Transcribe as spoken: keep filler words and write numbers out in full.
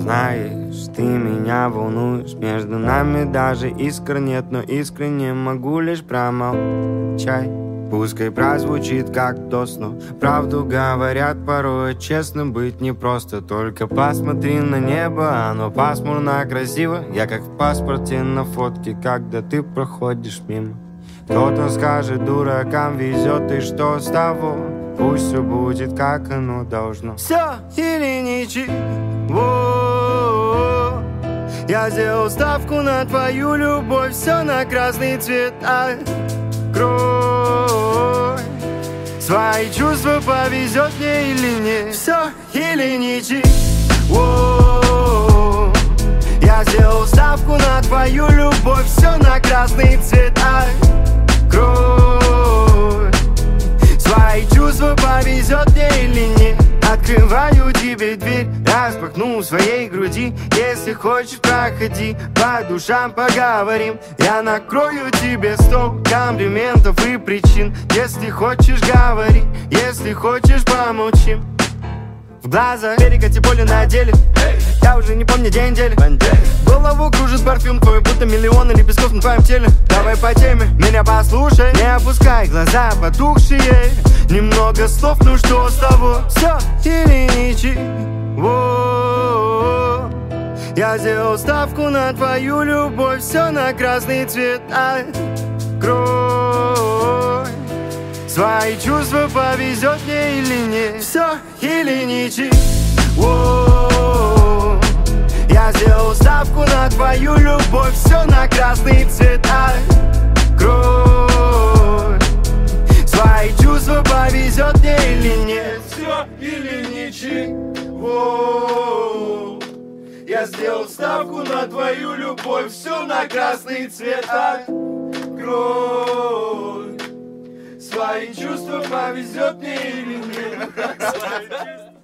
знаешь, ты меня волнуешь. Между нами даже искр нет, но искренне могу лишь промолчать. Пускай прозвучит как до сну. Правду говорят порой, честно быть непросто. Только посмотри на небо, оно пасмурно красиво. Я как в паспорте на фотке, когда ты проходишь мимо. Кто-то скажет, дуракам везет, и что с того? Пусть все будет, как оно должно. Все или ничего. Я сделал ставку на твою любовь. Все на красный цвет. Открой свои чувства, повезет мне или нет. Все или ничего. Я сделал ставку на твою любовь. Все на красный цвет. Открой свои чувства, повезет мне или нет. Открываю тебе дверь, распахну своей груди. Если хочешь, проходи, по душам поговорим. Я накрою тебе стол комплиментов и причин. Если хочешь, говори, если хочешь, помолчим. В глазах перекати боли на деле. Я уже не помню день недели. Голову кружит парфюм твой, будто миллионы лепестков на твоем теле. Давай по теме, меня послушай. Не опускай глаза потухшие. Немного слов, ну что с того? Все или ничего. Я сделал ставку на твою любовь. Все на красный цвет. Открой свои чувства, повезет мне или нет. Все или ничего. Я сделал ставку на твою любовь. Все на красный цвет. Открой свои чувства, повезет мне или нет. Все или ничего. Я сделал ставку на твою любовь. Все на красный цвет. Открой свои чувства, повезет мне или нет.